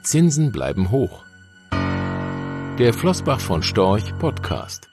Zinsen bleiben hoch. Der Flossbach von Storch Podcast.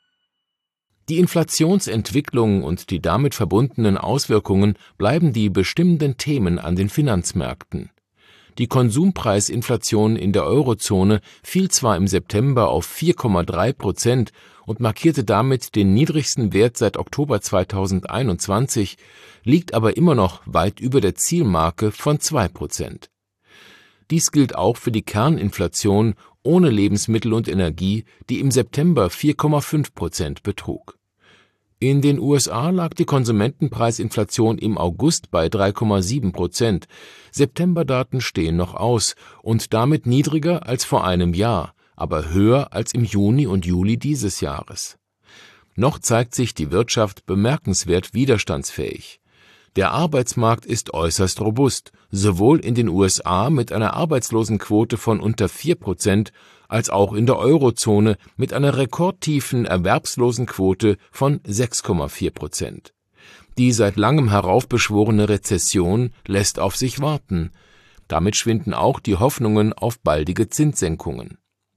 Die Inflationsentwicklung und die damit verbundenen Auswirkungen bleiben die bestimmenden Themen an den Finanzmärkten. Die Konsumpreisinflation in der Eurozone fiel zwar im September auf 4,3% und markierte damit den niedrigsten Wert seit Oktober 2021, liegt aber immer noch weit über der Zielmarke von 2%. Dies gilt auch für die Kerninflation ohne Lebensmittel und Energie, die im September 4,5% betrug. In den USA lag die Konsumentenpreisinflation im August bei 3,7%. Septemberdaten stehen noch aus und damit niedriger als vor einem Jahr, aber höher als im Juni und Juli dieses Jahres. Noch zeigt sich die Wirtschaft bemerkenswert widerstandsfähig. Der Arbeitsmarkt ist äußerst robust, sowohl in den USA mit einer Arbeitslosenquote von unter 4%, als auch in der Eurozone mit einer rekordtiefen Erwerbslosenquote von 6,4%. Die seit langem heraufbeschworene Rezession lässt auf sich warten. Damit schwinden auch die Hoffnungen auf baldige Zinssenkungen.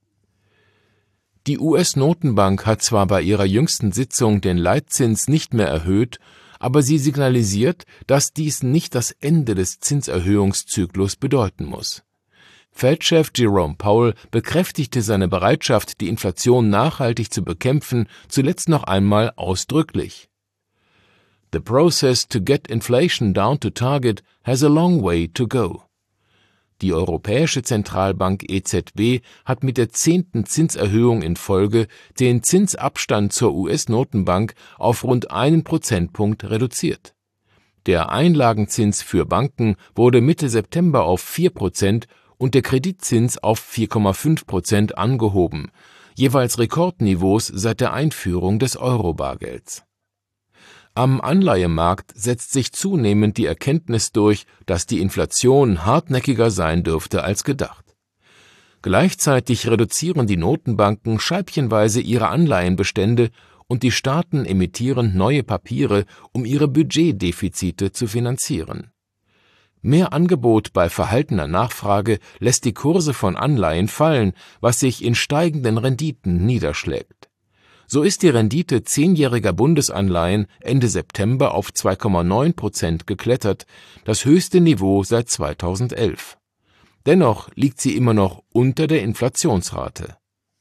Die US-Notenbank hat zwar bei ihrer jüngsten Sitzung den Leitzins nicht mehr erhöht, aber sie signalisiert, dass dies nicht das Ende des Zinserhöhungszyklus bedeuten muss. Fed-Chef Jerome Powell bekräftigte seine Bereitschaft, die Inflation nachhaltig zu bekämpfen, zuletzt noch einmal ausdrücklich. The process to get inflation down to target has a long way to go. Die Europäische Zentralbank EZB hat mit der 10. Zinserhöhung in Folge den Zinsabstand zur US-Notenbank auf rund 1 Prozentpunkt reduziert. Der Einlagenzins für Banken wurde Mitte September auf 4% und der Kreditzins auf 4,5% angehoben, jeweils Rekordniveaus seit der Einführung des Euro-Bargelds. Am Anleihemarkt setzt sich zunehmend die Erkenntnis durch, dass die Inflation hartnäckiger sein dürfte als gedacht. Gleichzeitig reduzieren die Notenbanken scheibchenweise ihre Anleihenbestände und die Staaten emittieren neue Papiere, um ihre Budgetdefizite zu finanzieren. Mehr Angebot bei verhaltener Nachfrage lässt die Kurse von Anleihen fallen, was sich in steigenden Renditen niederschlägt. So ist die Rendite 10-jähriger Bundesanleihen Ende September auf 2,9% geklettert, das höchste Niveau seit 2011. Dennoch liegt sie immer noch unter der Inflationsrate.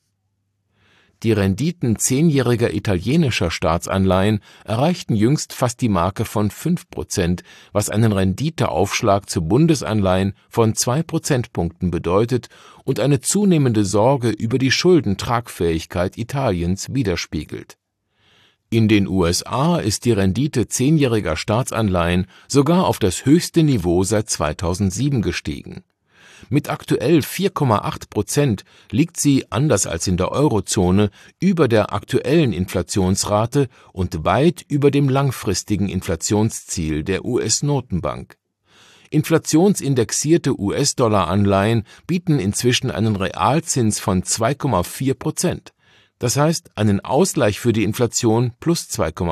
Die Renditen 10-jähriger italienischer Staatsanleihen erreichten jüngst fast die Marke von 5%, was einen Renditeaufschlag zu Bundesanleihen von 2 Prozentpunkten bedeutet und eine zunehmende Sorge über die Schuldentragfähigkeit Italiens widerspiegelt. In den USA ist die Rendite 10-jähriger Staatsanleihen sogar auf das höchste Niveau seit 2007 gestiegen. Mit aktuell 4,8% liegt sie, anders als in der Eurozone, über der aktuellen Inflationsrate und weit über dem langfristigen Inflationsziel der US-Notenbank. Inflationsindexierte US-Dollar-Anleihen bieten inzwischen einen Realzins von 2,4%, das heißt einen Ausgleich für die Inflation plus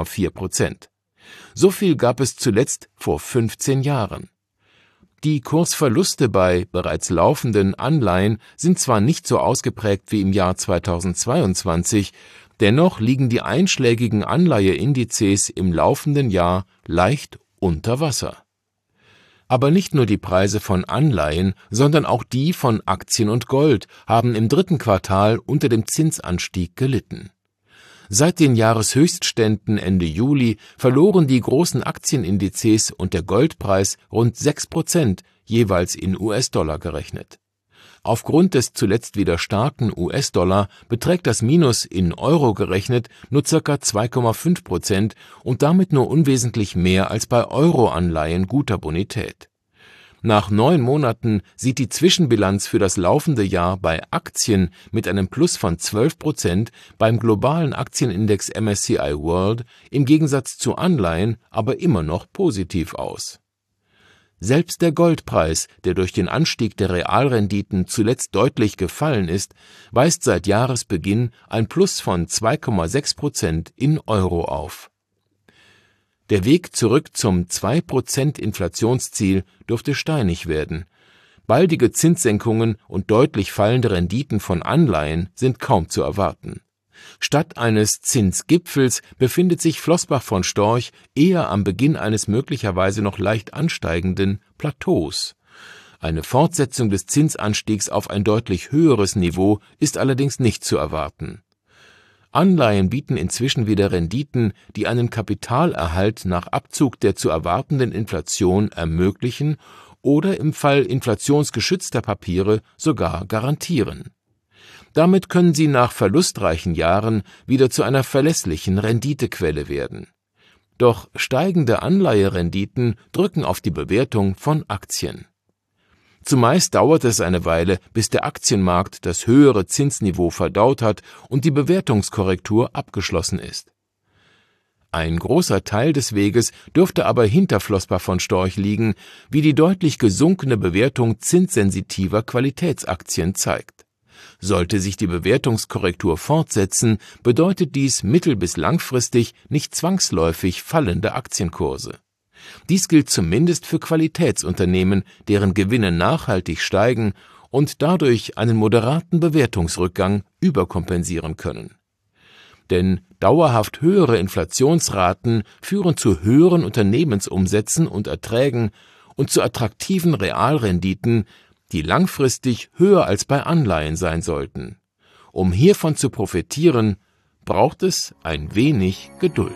2,4%. So viel gab es zuletzt vor 15 Jahren. Die Kursverluste bei bereits laufenden Anleihen sind zwar nicht so ausgeprägt wie im Jahr 2022, dennoch liegen die einschlägigen Anleiheindizes im laufenden Jahr leicht unter Wasser. Aber nicht nur die Preise von Anleihen, sondern auch die von Aktien und Gold haben im 3. Quartal unter dem Zinsanstieg gelitten. Seit den Jahreshöchstständen Ende Juli verloren die großen Aktienindizes und der Goldpreis rund 6%, jeweils in US-Dollar gerechnet. Aufgrund des zuletzt wieder starken US-Dollar beträgt das Minus in Euro gerechnet nur ca. 2,5% und damit nur unwesentlich mehr als bei Euro-Anleihen guter Bonität. Nach 9 Monaten sieht die Zwischenbilanz für das laufende Jahr bei Aktien mit einem Plus von 12% beim globalen Aktienindex MSCI World im Gegensatz zu Anleihen aber immer noch positiv aus. Selbst der Goldpreis, der durch den Anstieg der Realrenditen zuletzt deutlich gefallen ist, weist seit Jahresbeginn ein Plus von 2,6% in Euro auf. Der Weg zurück zum 2% Inflationsziel dürfte steinig werden. Baldige Zinssenkungen und deutlich fallende Renditen von Anleihen sind kaum zu erwarten. Statt eines Zinsgipfels befindet sich Flossbach von Storch eher am Beginn eines möglicherweise noch leicht ansteigenden Plateaus. Eine Fortsetzung des Zinsanstiegs auf ein deutlich höheres Niveau ist allerdings nicht zu erwarten. Anleihen bieten inzwischen wieder Renditen, die einen Kapitalerhalt nach Abzug der zu erwartenden Inflation ermöglichen oder im Fall inflationsgeschützter Papiere sogar garantieren. Damit können sie nach verlustreichen Jahren wieder zu einer verlässlichen Renditequelle werden. Doch steigende Anleiherenditen drücken auf die Bewertung von Aktien. Zumeist dauert es eine Weile, bis der Aktienmarkt das höhere Zinsniveau verdaut hat und die Bewertungskorrektur abgeschlossen ist. Ein großer Teil des Weges dürfte aber hinter Flossbach von Storch liegen, wie die deutlich gesunkene Bewertung zinssensitiver Qualitätsaktien zeigt. Sollte sich die Bewertungskorrektur fortsetzen, bedeutet dies mittel- bis langfristig nicht zwangsläufig fallende Aktienkurse. Dies gilt zumindest für Qualitätsunternehmen, deren Gewinne nachhaltig steigen und dadurch einen moderaten Bewertungsrückgang überkompensieren können. Denn dauerhaft höhere Inflationsraten führen zu höheren Unternehmensumsätzen und Erträgen und zu attraktiven Realrenditen, die langfristig höher als bei Anleihen sein sollten. Um hiervon zu profitieren, braucht es ein wenig Geduld.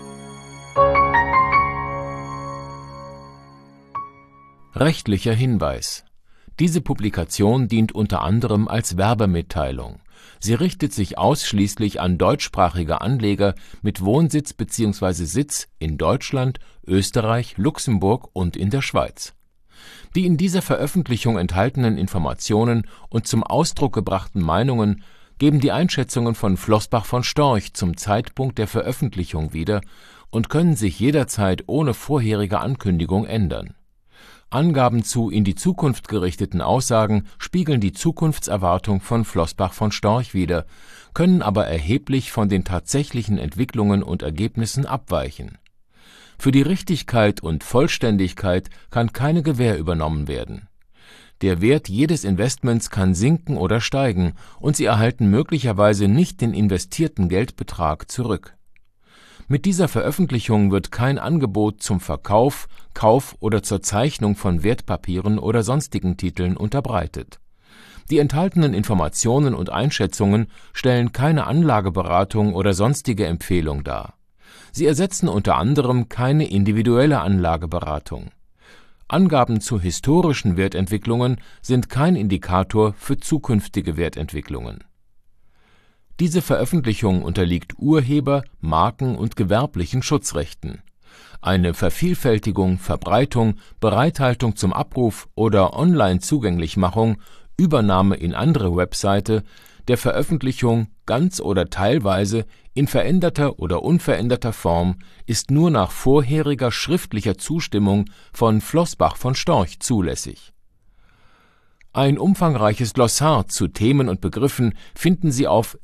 Rechtlicher Hinweis: Diese Publikation dient unter anderem als Werbemitteilung. Sie richtet sich ausschließlich an deutschsprachige Anleger mit Wohnsitz bzw. Sitz in Deutschland, Österreich, Luxemburg und in der Schweiz. Die in dieser Veröffentlichung enthaltenen Informationen und zum Ausdruck gebrachten Meinungen geben die Einschätzungen von Flossbach von Storch zum Zeitpunkt der Veröffentlichung wieder und können sich jederzeit ohne vorherige Ankündigung ändern. Angaben zu in die Zukunft gerichteten Aussagen spiegeln die Zukunftserwartung von Flossbach von Storch wider, können aber erheblich von den tatsächlichen Entwicklungen und Ergebnissen abweichen. Für die Richtigkeit und Vollständigkeit kann keine Gewähr übernommen werden. Der Wert jedes Investments kann sinken oder steigen und Sie erhalten möglicherweise nicht den investierten Geldbetrag zurück. Mit dieser Veröffentlichung wird kein Angebot zum Verkauf, Kauf oder zur Zeichnung von Wertpapieren oder sonstigen Titeln unterbreitet. Die enthaltenen Informationen und Einschätzungen stellen keine Anlageberatung oder sonstige Empfehlung dar. Sie ersetzen unter anderem keine individuelle Anlageberatung. Angaben zu historischen Wertentwicklungen sind kein Indikator für zukünftige Wertentwicklungen. Diese Veröffentlichung unterliegt Urheber-, Marken- und gewerblichen Schutzrechten. Eine Vervielfältigung, Verbreitung, Bereithaltung zum Abruf oder Online-Zugänglichmachung, Übernahme in andere Webseite, der Veröffentlichung ganz oder teilweise in veränderter oder unveränderter Form ist nur nach vorheriger schriftlicher Zustimmung von Flossbach von Storch zulässig. Ein umfangreiches Glossar zu Themen und Begriffen finden Sie auf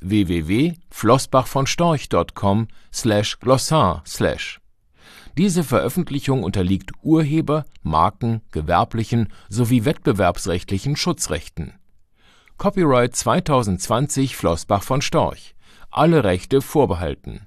www.flossbachvonstorch.com/glossar/. Diese Veröffentlichung unterliegt Urheber-, Marken-, gewerblichen sowie wettbewerbsrechtlichen Schutzrechten. Copyright 2020 Flossbach von Storch. Alle Rechte vorbehalten.